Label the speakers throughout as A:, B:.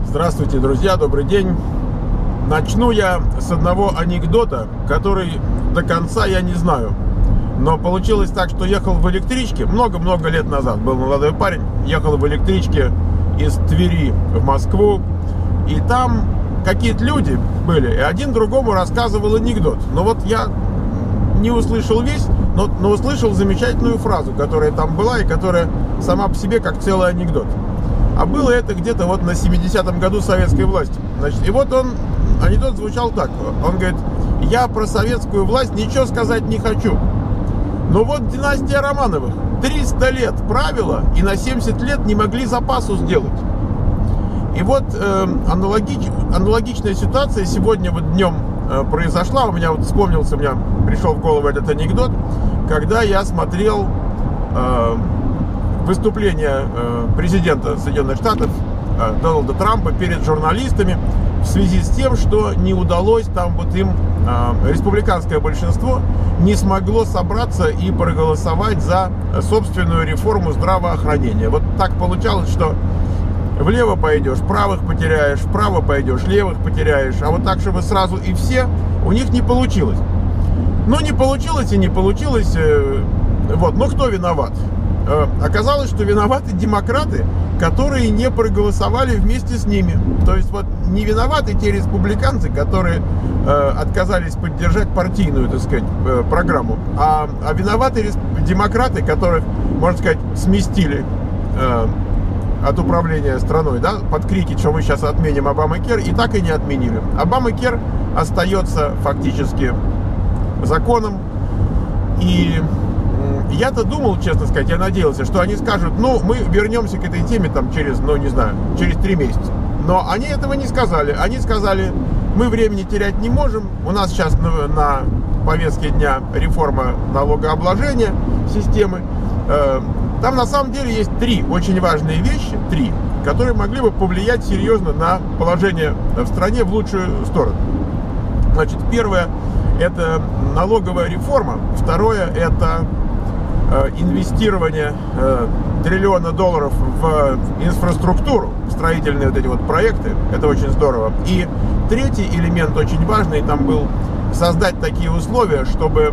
A: Здравствуйте, друзья, добрый день. Начну я с одного анекдота, который до конца я не знаю. Но получилось так, что ехал в электричке, много-много лет назад, был молодой парень, ехал в электричке из Твери в Москву, и там какие-то люди были, и один другому рассказывал анекдот. Но вот я не услышал весь, но услышал замечательную фразу, которая там была, и которая сама по себе как целый анекдот. А было это где-то вот на 70-м году советской власти. Значит, и вот анекдот звучал так. Он говорит: я про советскую власть ничего сказать не хочу. Но вот династия Романовых 300 лет правила и на 70 лет не могли запасу сделать. И вот аналогичная ситуация сегодня вот днем произошла. У меня вот вспомнился, у меня пришел в голову этот анекдот, когда я смотрел выступление президента Соединенных Штатов Дональда Трампа перед журналистами в связи с тем, что не удалось там вот им, республиканское большинство не смогло собраться и проголосовать за собственную реформу здравоохранения. Вот так получалось, что влево пойдешь, правых потеряешь, вправо пойдешь, левых потеряешь, а вот так, чтобы сразу и все, у них не получилось. Ну, не получилось и не получилось. Вот, но кто виноват? Оказалось, что виноваты демократы, которые не проголосовали вместе с ними. То есть вот не виноваты те республиканцы, которые отказались поддержать партийную, так сказать, программу, а виноваты демократы, которых, можно сказать, сместили от управления страной, да, под крики, что мы сейчас отменим Обама-Кер, и так и не отменили. Обама-Кер остается фактически законом, и я-то думал, честно сказать, я надеялся, что они скажут: ну, мы вернемся к этой теме там через, ну, не знаю, через 3 месяца. Но они этого не сказали. Они сказали: мы времени терять не можем, у нас сейчас на повестке дня реформа налогообложения системы. Там на самом деле есть 3 очень важные вещи, 3, которые могли бы повлиять серьезно на положение в стране в лучшую сторону. Значит, первое — это налоговая реформа, второе — это инвестирование $1 триллион в инфраструктуру, строительные вот эти вот проекты, это очень здорово. И третий элемент очень важный там был: создать такие условия, чтобы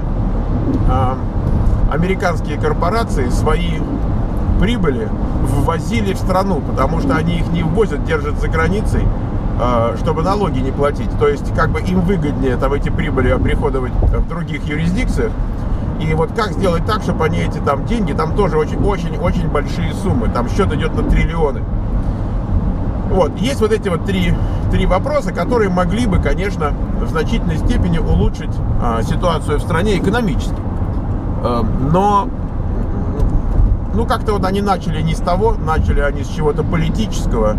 A: американские корпорации свои прибыли ввозили в страну, потому что они их не ввозят, держат за границей, чтобы налоги не платить. То есть как бы им выгоднее там эти прибыли оприходовать в других юрисдикциях. И вот как сделать так, чтобы они эти там деньги, там тоже очень-очень большие суммы, там счет идет на триллионы. Вот, есть вот эти вот три вопроса, которые могли бы, конечно, в значительной степени улучшить ситуацию в стране экономически. Но, ну, как-то вот они начали не с того, начали они с чего-то политического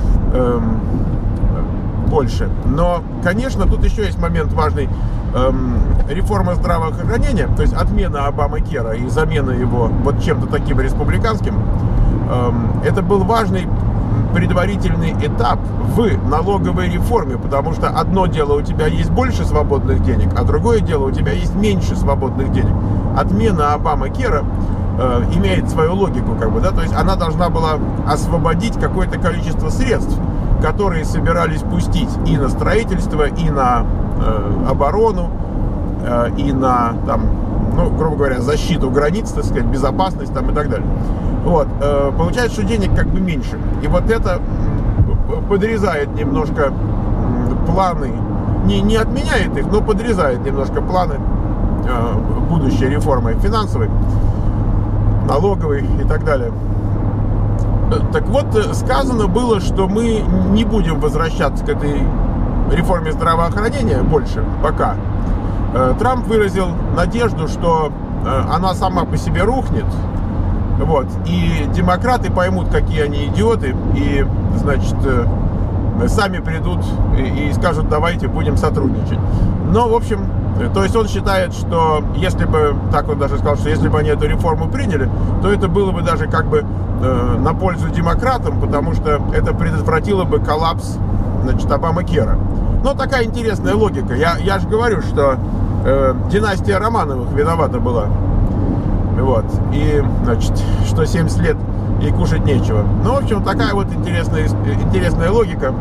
A: больше. Но, конечно, тут еще есть момент важный. Реформа здравоохранения, то есть отмена Обама-Кера и замена его вот чем-то таким республиканским, это был важный предварительный этап в налоговой реформе, потому что одно дело, у тебя есть больше свободных денег, а другое дело, у тебя есть меньше свободных денег. Отмена Обама-Кера имеет свою логику, как бы, да, то есть она должна была освободить какое-то количество средств, которые собирались пустить и на строительство, и на оборону, и на, там, ну, грубо говоря, защиту границ, так сказать, безопасность там и так далее. Вот, получается, что денег как бы меньше. И вот это подрезает немножко планы, не отменяет их, но подрезает немножко планы будущей реформы финансовой, налоговой и так далее. Так вот, сказано было, что мы не будем возвращаться к этой реформе здравоохранения больше пока. Трамп выразил надежду, что она сама по себе рухнет, вот, и демократы поймут, какие они идиоты, и, значит, сами придут и скажут: давайте будем сотрудничать. Но, в общем, то есть он считает, что если бы, так он даже сказал, что если бы они эту реформу приняли, то это было бы даже как бы на пользу демократам, потому что это предотвратило бы коллапс, значит, Обама-Кера. Но такая интересная логика. Я же говорю, что династия Романовых виновата была. Вот. И, значит, что 70 лет и кушать нечего. Ну, в общем, такая вот интересная логика.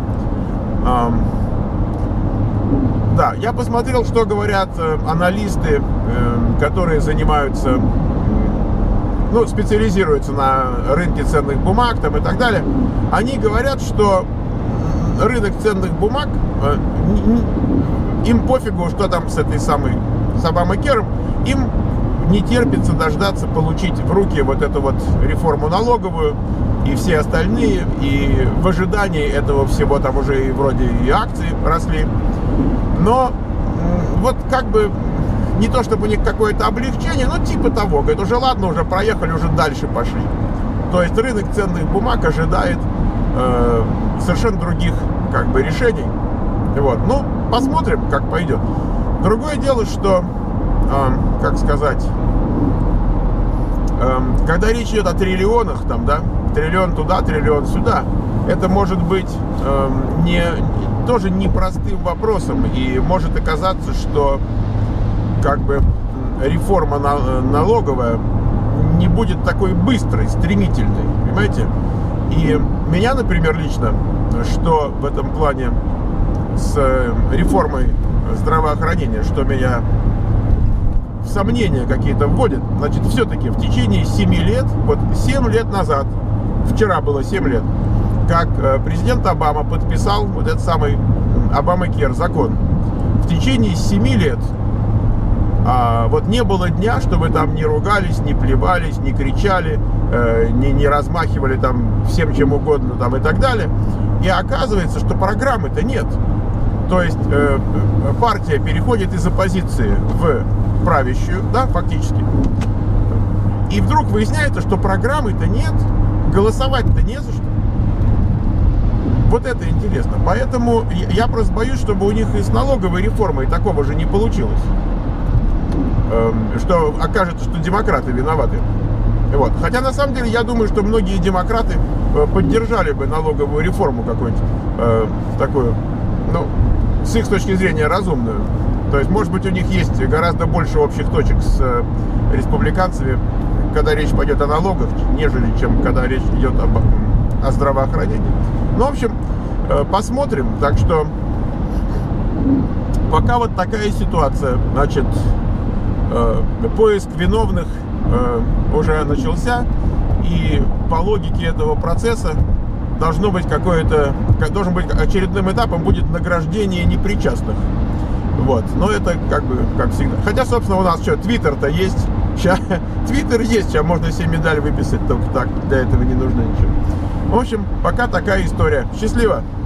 A: Да, я посмотрел, что говорят аналисты, которые занимаются, ну, специализируются на рынке ценных бумаг там, и так далее. Они говорят, что рынок ценных бумаг, им пофигу, что там с этой самой, с Обамакером, им не терпится дождаться получить в руки вот эту вот реформу налоговую и все остальные, и в ожидании этого всего там уже и вроде и акции росли. Но вот как бы не то чтобы у них какое-то облегчение, но типа того, говорит, уже ладно, уже проехали, уже дальше пошли. То есть рынок ценных бумаг ожидает совершенно других как бы решений. Вот. Ну, посмотрим, как пойдет. Другое дело, что, как сказать, когда речь идет о триллионах, там, да, триллион туда, триллион сюда, это может быть тоже непростым вопросом, и может оказаться, что как бы реформа налоговая не будет такой быстрой, стремительной, понимаете? И меня, например, лично, что в этом плане с реформой здравоохранения, что меня в сомнения какие-то вводит, значит, все-таки в течение 7 лет, вот 7 лет назад, вчера было 7 лет, как президент Обама подписал вот этот самый Обамакер закон. В течение 7 лет вот не было дня, чтобы там не ругались, не плевались, не кричали, не размахивали там всем чем угодно там и так далее. И оказывается, что программы-то нет. То есть партия переходит из оппозиции в правящую, да, фактически. И вдруг выясняется, что программы-то нет, голосовать-то не за что. Вот это интересно. Поэтому я просто боюсь, чтобы у них и с налоговой реформой такого же не получилось. Что окажется, что демократы виноваты. Вот. Хотя на самом деле я думаю, что многие демократы поддержали бы налоговую реформу какую-нибудь такую, ну, с их точки зрения разумную. То есть, может быть, у них есть гораздо больше общих точек с республиканцами, когда речь пойдет о налогах, нежели чем когда речь идет о здравоохранении. Ну, в общем, посмотрим. Так что пока вот такая ситуация. Значит, поиск виновных уже начался, и по логике этого процесса должен быть очередным этапом будет награждение непричастных. Вот. Но это как бы, как всегда. Хотя, собственно, у нас что, Твиттер-то есть. Твиттер есть, сейчас можно себе медаль выписать, только так, для этого не нужно ничего. В общем, пока такая история. Счастливо!